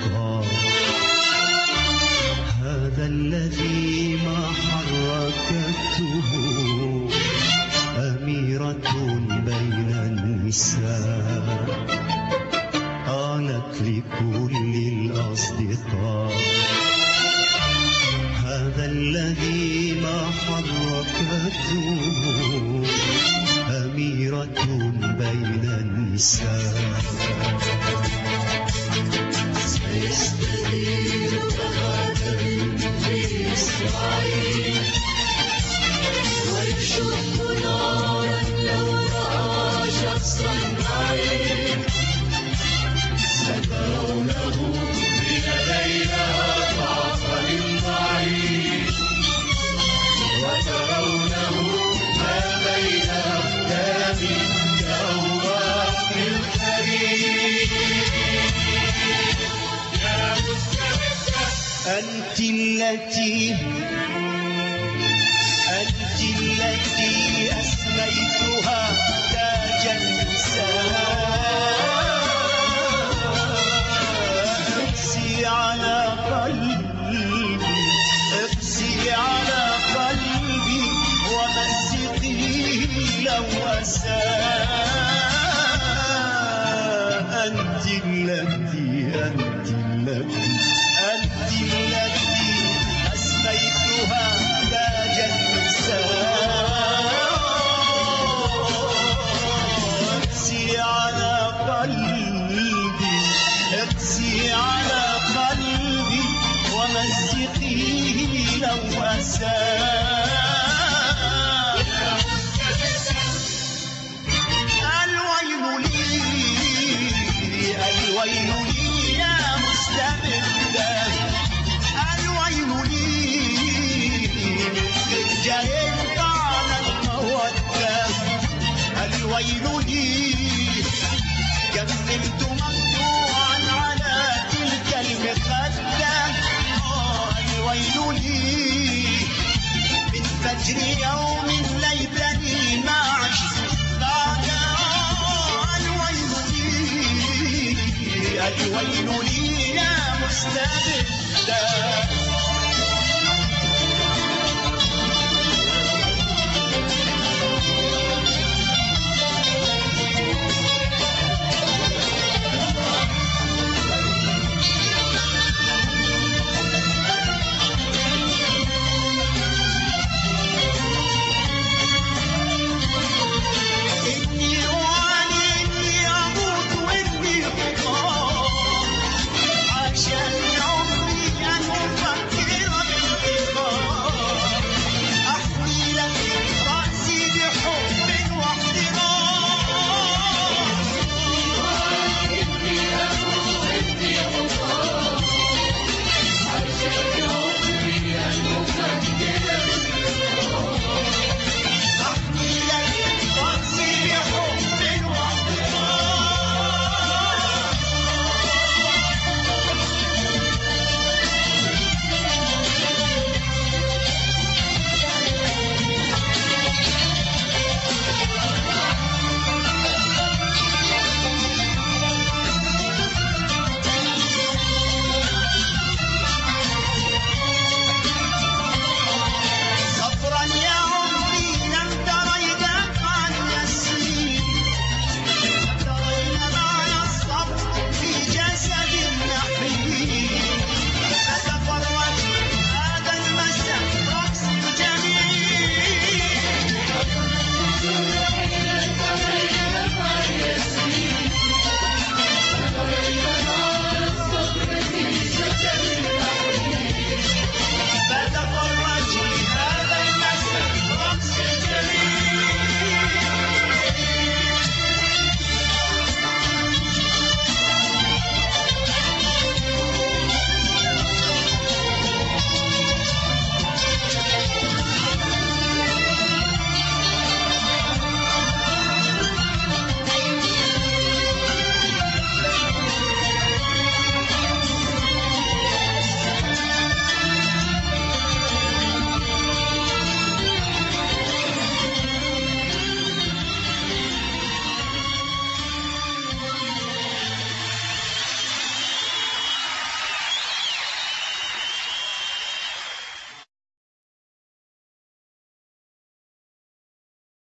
طار. هذا الذي ما حركته أميرة بين النساء، قالت لكل الأصدقاء هذا الذي ما حركته أميرة بين النساء. سيستدير غدا في إسرائيل ويشق نارا لو رأى شخصا بعيد، سترونه بيدينا ضعف بعيد، وترونه ما بين أقدامي كأوراق الحريق. يا مستمدة أنت التي أسميتها تاج النساء. اقسي على قلبي ومزقيه لو أساء. أنت التي أسميتها تاج النساء. اقسي على قلبي ومزقيه لو أساء. الويل لي يا مستبدة، الويل لي من رجال طعن المودة. الويل لي كملت مقطوعا على تلك المخدة. الويل لي من فجر يوم ليتني ما عشت بعده. الويل لي يا مستبدة.